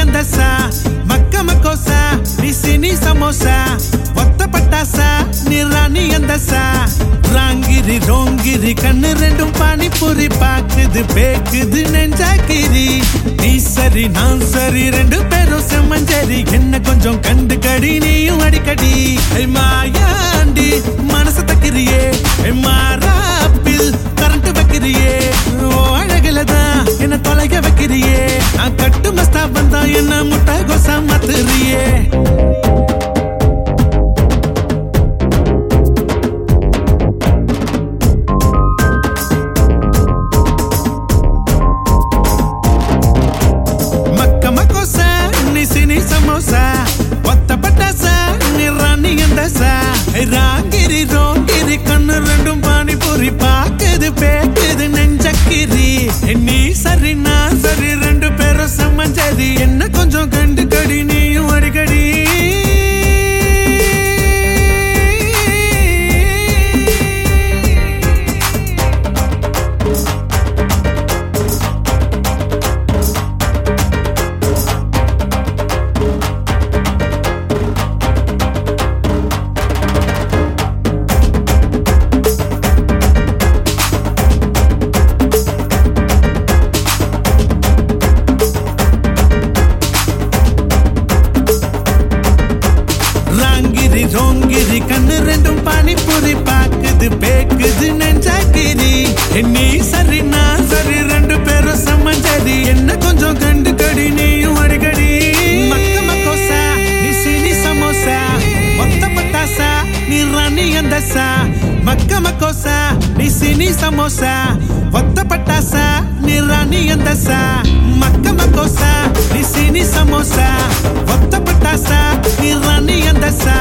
अंदसा मक्का मकोसा निसिनी समोसा वत्ता पटासा निरानी अंदसा रांगिरी रोंगिरी कन्नु रेंडुम पानी पूरी पाக்குது பேக்குது நெஞ்சாக்கிரி நீ சரி நான் சரி ரெண்டு பேரும் செம்மஞ்சரி என்ன கொஞ்சம் கண்டு கடி நீயும் அடிக்கடி மாயாண்டி மனசு தக்கிரியே மாறாப்பில் கரண்ட் வைக்கிறியே ஓ அழகிலதான் என்ன தொலைக்க வைக்கிறியே நான் கட்டு மஸ்தா வந்தா என்ன முட்டை கோசா மாத்துறியே समोसा वत्ता पटासा निरानी अंदसा रांगिरी रोंगिरी कन्नु रेंडुम पानी पूरी पाக்குது பேக்குது நெஞ்சக்கிரி நீ சரி நான் சரி ரெண்டு பேரும் சமஞ்சரி என்ன கொஞ்சம் கண்டு கடி நீயும் அடிக்கடி रोंगिरी कन्नु रेंडुम पानी पूरी पाக்குது பேக்குது நெஞ்சாக்கிரி நீ சரி நான் சரி ரெண்டு பேரும் சமஞ்சரி என்ன கொஞ்சம் கண்டு கடி நீயும் அடிக்கடி மக்கா மக்கோசா நிசினி சமோசா வத்தா பட்டாசா நிரானி अंदसा மக்கா மக்கோசா நிசினி சமோசா வத்தா பட்டாசா நிரானி अंदसा மக்கா மக்கோசா நிசினி சமோசா வத்தா பட்டாசா நிரானி अंदसा